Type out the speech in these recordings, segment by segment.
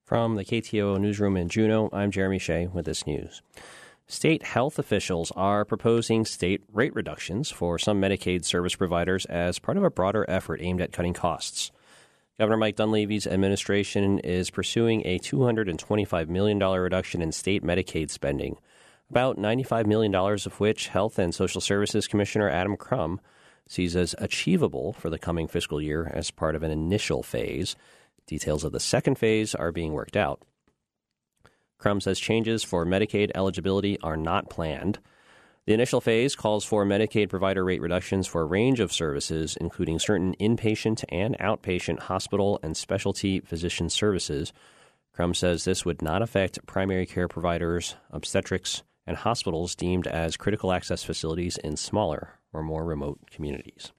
From the KTO newsroom in Juneau, I'm Jeremy Shea with this news. State health officials are proposing state rate reductions for some Medicaid service providers as part of a broader effort aimed at cutting costs. Governor Mike Dunleavy's administration is pursuing a $225 million reduction in state Medicaid spending, about $95 million of which Health and Social Services Commissioner Adam Crum sees as achievable for the coming fiscal year as part of an initial phase. Details of the second phase are being worked out. Crum says changes for Medicaid eligibility are not planned. The initial phase calls for Medicaid provider rate reductions for a range of services, including certain inpatient and outpatient hospital and specialty physician services. Crum says this would not affect primary care providers, obstetrics, and hospitals deemed as critical access facilities in smaller or more remote communities.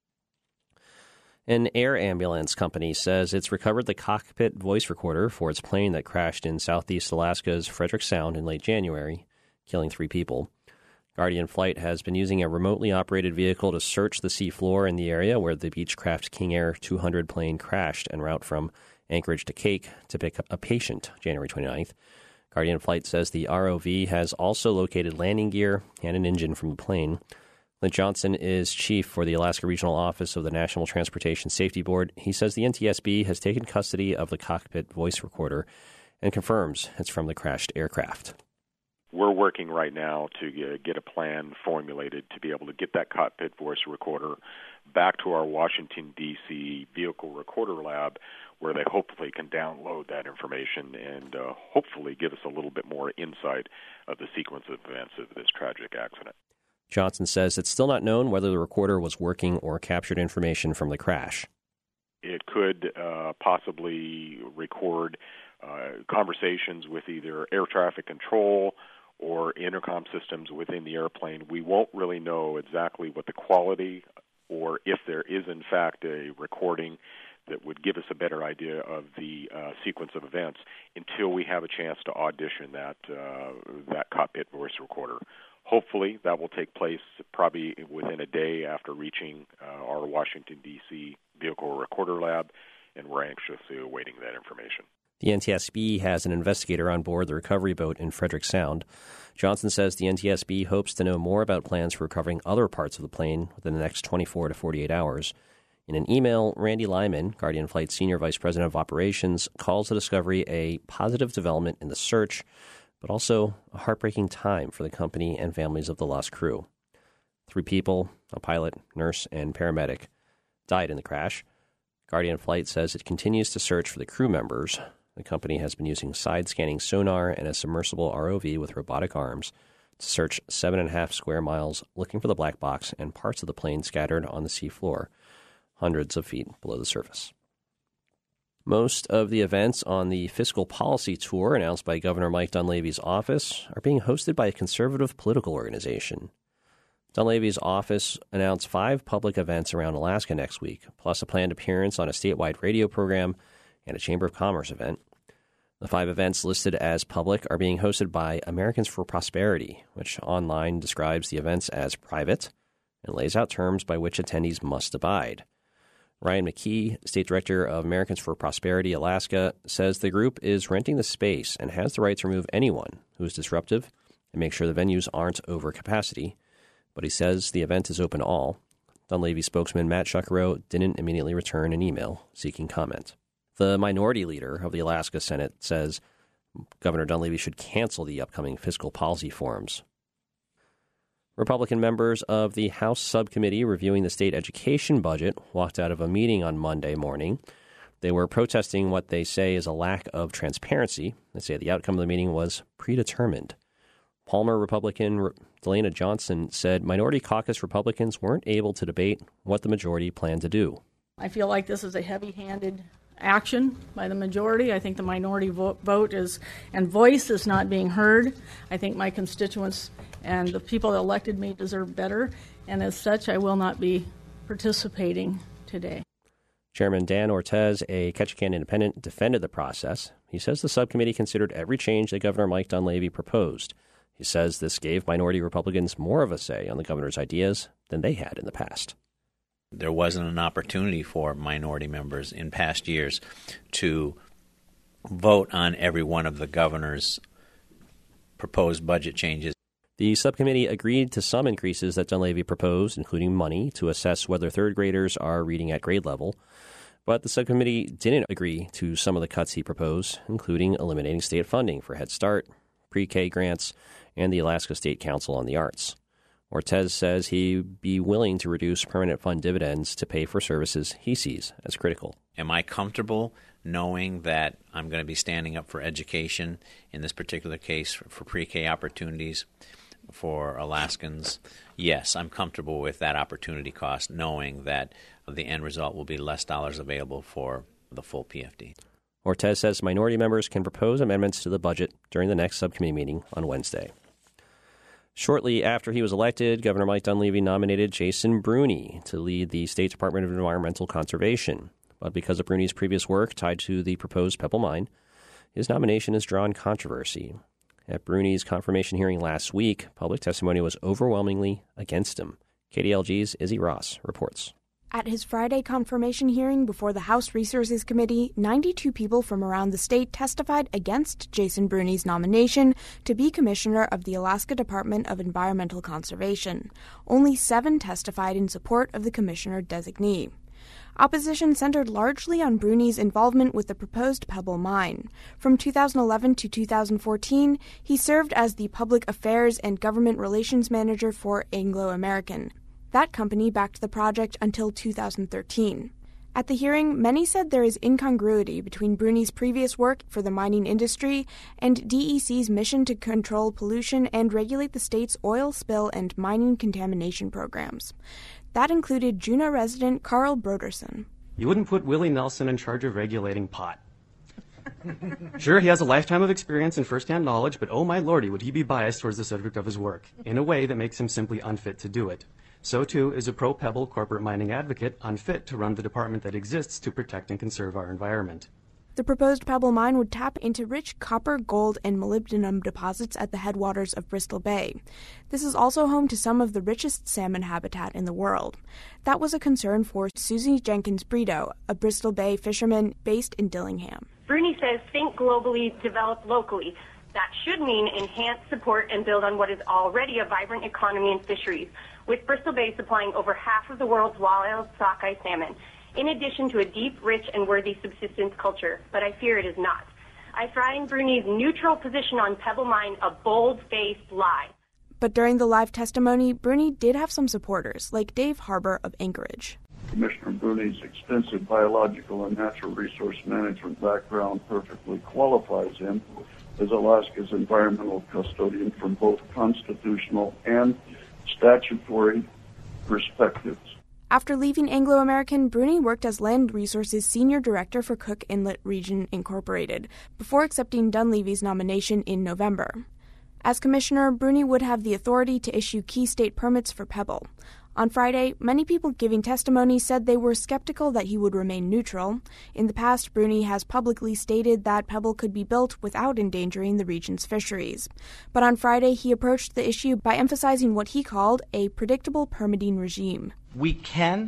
An air ambulance company says it's recovered the cockpit voice recorder for its plane that crashed in southeast Alaska's Frederick Sound in late January, killing 3 people. Guardian Flight has been using a remotely operated vehicle to search the seafloor in the area where the Beechcraft King Air 200 plane crashed en route from Anchorage to Cake to pick up a patient January 29th. Guardian Flight says the ROV has also located landing gear and an engine from the plane. Clint Johnson is chief for the Alaska Regional Office of the National Transportation Safety Board. He says the NTSB has taken custody of the cockpit voice recorder and confirms it's from the crashed aircraft. We're working right now to get a plan formulated to be able to get that cockpit voice recorder back to our Washington, D.C. vehicle recorder lab, where they hopefully can download that information and hopefully give us a little bit more insight of the sequence of events of this tragic accident. Johnson says it's still not known whether the recorder was working or captured information from the crash. It could possibly record conversations with either air traffic control or intercom systems within the airplane. We won't really know exactly what the quality or if there is, in fact, a recording that would give us a better idea of the sequence of events until we have a chance to audition that cockpit voice recorder. Hopefully, that will take place probably within a day after reaching our Washington, D.C. vehicle recorder lab, and we're anxiously awaiting that information. The NTSB has an investigator on board the recovery boat in Frederick Sound. Johnson says the NTSB hopes to know more about plans for recovering other parts of the plane within the next 24 to 48 hours. In an email, Randy Lyman, Guardian Flight Senior Vice President of Operations, calls the discovery a positive development in the search, but also a heartbreaking time for the company and families of the lost crew. 3 people, a pilot, nurse, and paramedic, died in the crash. Guardian Flight says it continues to search for the crew members. The company has been using side-scanning sonar and a submersible ROV with robotic arms to search 7.5 square miles, looking for the black box and parts of the plane scattered on the seafloor, hundreds of feet below the surface. Most of the events on the fiscal policy tour announced by Governor Mike Dunleavy's office are being hosted by a conservative political organization. Dunleavy's office announced 5 public events around Alaska next week, plus a planned appearance on a statewide radio program and a Chamber of Commerce event. The 5 events listed as public are being hosted by Americans for Prosperity, which online describes the events as private and lays out terms by which attendees must abide. Ryan McKee, State Director of Americans for Prosperity Alaska, says the group is renting the space and has the right to remove anyone who is disruptive and make sure the venues aren't over capacity. But he says the event is open to all. Dunleavy spokesman Matt Shuckero didn't immediately return an email seeking comment. The minority leader of the Alaska Senate says Governor Dunleavy should cancel the upcoming fiscal policy forums. Republican members of the House subcommittee reviewing the state education budget walked out of a meeting on Monday morning. They were protesting what they say is a lack of transparency. They say the outcome of the meeting was predetermined. Palmer Republican Delana Johnson said Minority Caucus Republicans weren't able to debate what the majority planned to do. I feel like this is a heavy-handed action by the majority. I think the minority vote and voice is not being heard. I think my constituents and the people that elected me deserve better, and as such, I will not be participating today. Chairman Dan Ortez, a Ketchikan independent, defended the process. He says the subcommittee considered every change that Governor Mike Dunleavy proposed. He says this gave minority Republicans more of a say on the governor's ideas than they had in the past. There wasn't an opportunity for minority members in past years to vote on every one of the governor's proposed budget changes. The subcommittee agreed to some increases that Dunleavy proposed, including money to assess whether third graders are reading at grade level. But the subcommittee didn't agree to some of the cuts he proposed, including eliminating state funding for Head Start, pre-K grants, and the Alaska State Council on the Arts. Ortiz says he'd be willing to reduce permanent fund dividends to pay for services he sees as critical. Am I comfortable knowing that I'm going to be standing up for education, in this particular case for pre-K opportunities for Alaskans? Yes, I'm comfortable with that opportunity cost, knowing that the end result will be less dollars available for the full PFD. Ortiz says minority members can propose amendments to the budget during the next subcommittee meeting on Wednesday. Shortly after he was elected, Governor Mike Dunleavy nominated Jason Bruni to lead the State Department of Environmental Conservation. But because of Bruni's previous work tied to the proposed Pebble Mine, his nomination has drawn controversy. At Bruni's confirmation hearing last week, public testimony was overwhelmingly against him. KDLG's Izzy Ross reports. At his Friday confirmation hearing before the House Resources Committee, 92 people from around the state testified against Jason Bruni's nomination to be Commissioner of the Alaska Department of Environmental Conservation. Only 7 testified in support of the Commissioner designee. Opposition centered largely on Bruni's involvement with the proposed Pebble Mine. From 2011 to 2014, he served as the Public Affairs and Government Relations Manager for Anglo American. That company backed the project until 2013. At the hearing, many said there is incongruity between Bruni's previous work for the mining industry and DEC's mission to control pollution and regulate the state's oil spill and mining contamination programs. That included Juneau resident Carl Broderson. You wouldn't put Willie Nelson in charge of regulating pot. Sure, he has a lifetime of experience and first-hand knowledge, but oh my lordy, would he be biased towards the subject of his work, in a way that makes him simply unfit to do it. So, too, is a pro-Pebble corporate mining advocate unfit to run the department that exists to protect and conserve our environment. The proposed Pebble Mine would tap into rich copper, gold, and molybdenum deposits at the headwaters of Bristol Bay. This is also home to some of the richest salmon habitat in the world. That was a concern for Susie Jenkins Brito, a Bristol Bay fisherman based in Dillingham. Bruni says, think globally, develop locally. That should mean enhance, support, and build on what is already a vibrant economy in fisheries, with Bristol Bay supplying over half of the world's wild sockeye salmon, in addition to a deep, rich, and worthy subsistence culture. But I fear it is not. I find Bruni's neutral position on Pebble Mine a bold-faced lie. But during the live testimony, Bruni did have some supporters, like Dave Harbour of Anchorage. Commissioner Bruni's extensive biological and natural resource management background perfectly qualifies him as Alaska's environmental custodian from both constitutional and statutory perspectives. After leaving Anglo American, Bruni worked as Land Resources Senior Director for Cook Inlet Region Incorporated, before accepting Dunleavy's nomination in November. As Commissioner, Bruni would have the authority to issue key state permits for Pebble. On Friday, many people giving testimony said they were skeptical that he would remain neutral. In the past, Bruni has publicly stated that Pebble could be built without endangering the region's fisheries. But on Friday, he approached the issue by emphasizing what he called a predictable permitting regime. We can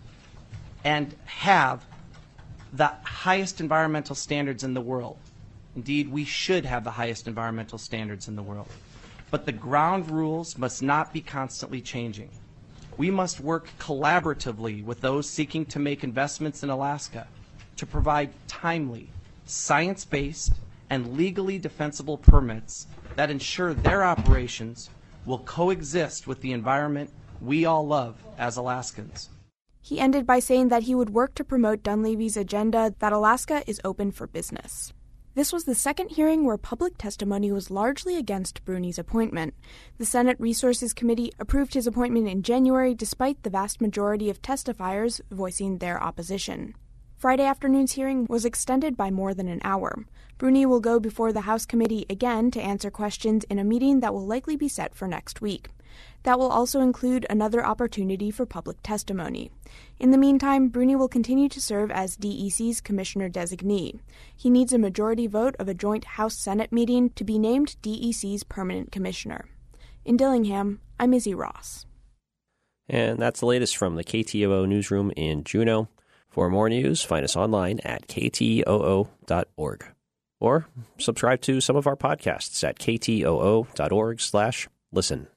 and have the highest environmental standards in the world. Indeed, we should have the highest environmental standards in the world. But the ground rules must not be constantly changing. We must work collaboratively with those seeking to make investments in Alaska to provide timely, science-based, and legally defensible permits that ensure their operations will coexist with the environment we all love as Alaskans. He ended by saying that he would work to promote Dunleavy's agenda that Alaska is open for business. This was the second hearing where public testimony was largely against Bruni's appointment. The Senate Resources Committee approved his appointment in January despite the vast majority of testifiers voicing their opposition. Friday afternoon's hearing was extended by more than an hour. Bruni will go before the House Committee again to answer questions in a meeting that will likely be set for next week. That will also include another opportunity for public testimony. In the meantime, Bruni will continue to serve as DEC's Commissioner designee. He needs a majority vote of a joint House-Senate meeting to be named DEC's permanent commissioner. In Dillingham, I'm Izzy Ross. And that's the latest from the KTOO newsroom in Juneau. For more news, find us online at ktoo.org. Or subscribe to some of our podcasts at ktoo.org/listen.